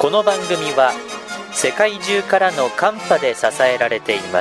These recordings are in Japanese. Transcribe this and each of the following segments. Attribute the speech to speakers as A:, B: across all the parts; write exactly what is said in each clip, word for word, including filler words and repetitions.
A: この番組は世界中からのカンパで支えられています。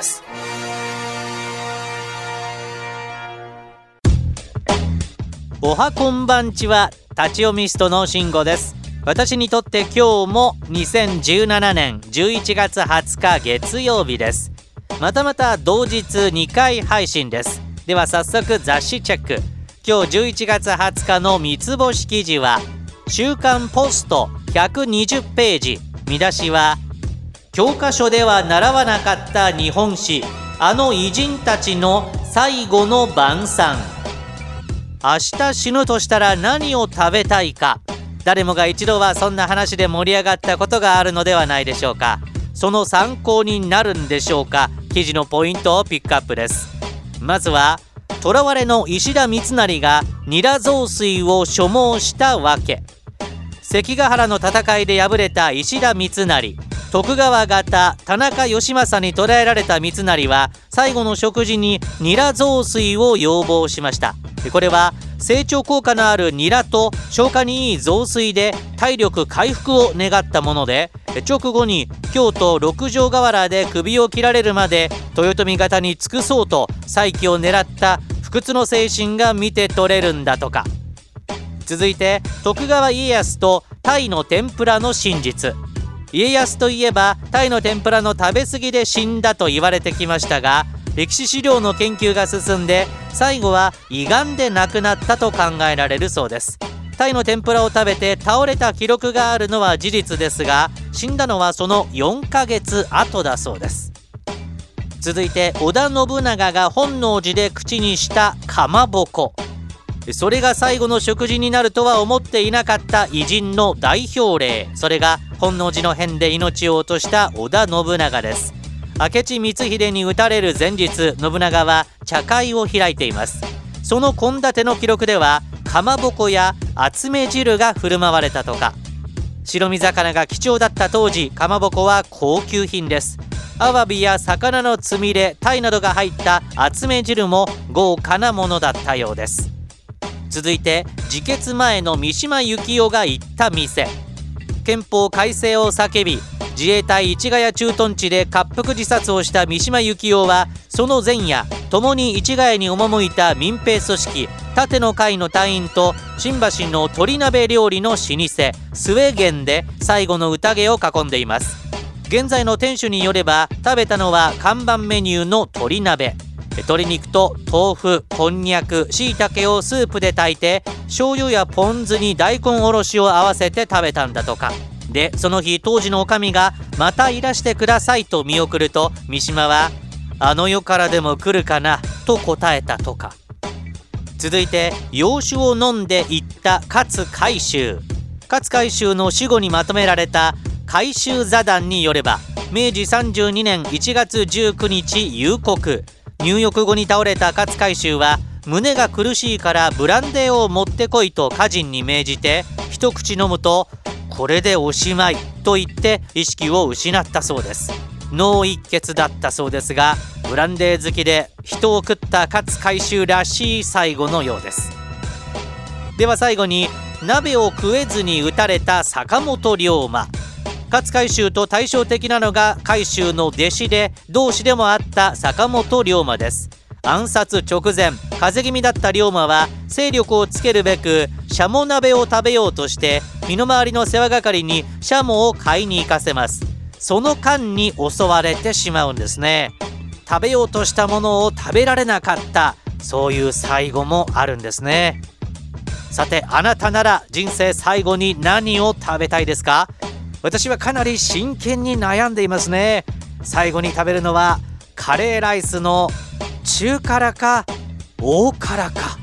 B: おはこんばんちは、立ち読みストの慎吾です。私にとって今日もにせんじゅうななねんじゅういちがつはつか月曜日です。またまた同日にかい配信です。では早速雑誌チェック。今日じゅういちがつはつかの三つ星記事は週刊ポストひゃくにじゅっページ。見出しは教科書では習わなかった日本史、あの偉人たちの最後の晩餐。明日死ぬとしたら何を食べたいか。誰もが一度はそんな話で盛り上がったことがあるのではないでしょうか。その参考になるんでしょうか。記事のポイントをピックアップです。まずは囚われの石田三成がニラ雑炊を所望したわけ。関ヶ原の戦いで敗れた石田三成、徳川方田中義政に捕らえられた三成は最後の食事にニラ雑炊を要望しました。これは成長効果のあるニラと消化にいい雑炊で体力回復を願ったもので、直後に京都六条河原で首を切られるまで豊臣方に尽くそうと再起を狙った不屈の精神が見て取れるんだとか。続いて徳川家康と鯛の天ぷらの真実。家康といえば鯛の天ぷらの食べ過ぎで死んだと言われてきましたが、歴史資料の研究が進んで最後は胃がんで亡くなったと考えられるそうです。鯛の天ぷらを食べて倒れた記録があるのは事実ですが、死んだのはそのよんかげつごだそうです。続いて織田信長が本能寺で口にしたかまぼこ。それが最後の食事になるとは思っていなかった偉人の代表例。それが本能寺の変で命を落とした織田信長です。明智光秀に討たれる前日、信長は茶会を開いています。その献立の記録ではかまぼこや厚め汁が振る舞われたとか。白身魚が貴重だった当時、かまぼこは高級品です。アワビや魚のつみれ、鯛などが入った厚め汁も豪華なものだったようです。続いて自決前の三島由紀夫が行った店。憲法改正を叫び自衛隊市ヶ谷駐屯地で滑腹自殺をした三島由紀夫はその前夜、共に市ヶ谷に赴いた民兵組織盾の会の隊員と新橋の鶏鍋料理の老舗スウェゲンで最後の宴を囲んでいます。現在の店主によれば食べたのは看板メニューの鶏鍋。鶏肉と豆腐、こんにゃく、しいたけをスープで炊いて醤油やポン酢に大根おろしを合わせて食べたんだとか。でその日当時の女将がまたいらしてくださいと見送ると、三島はあの世からでも来るかなと答えたとか。続いて洋酒を飲んでいった勝海舟。勝海舟の死後にまとめられた海舟座談によれば、めいじさんじゅうにねんいちがつじゅうくにち夕刻、入浴後に倒れた勝海舟は胸が苦しいからブランデーを持ってこいと家人に命じて、一口飲むとこれでおしまいと言って意識を失ったそうです。脳一血だったそうですが、ブランデー好きで人を食った勝海舟らしい最後のようです。では最後に鍋を食えずに撃たれた坂本龍馬。勝海舟と対照的なのが海舟の弟子で同志でもあった坂本龍馬です。暗殺直前、風邪気味だった龍馬は勢力をつけるべくシャモ鍋を食べようとして身の回りの世話係にシャモを買いに行かせます。その間に襲われてしまうんですね。食べようとしたものを食べられなかった、そういう最後もあるんですね。さてあなたなら人生最後に何を食べたいですか？私はかなり真剣に悩んでいますね。最後に食べるのはカレーライスの中辛か大辛か。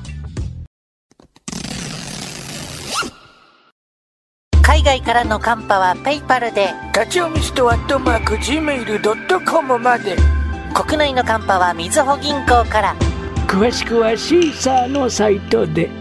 C: 海外からのカンパはペイパルで、
D: 立ち読みストアットマーク ジーメールドットコム まで。
C: 国内のカンパはみずほ銀行から。
D: 詳しくはシーサーのサイトで。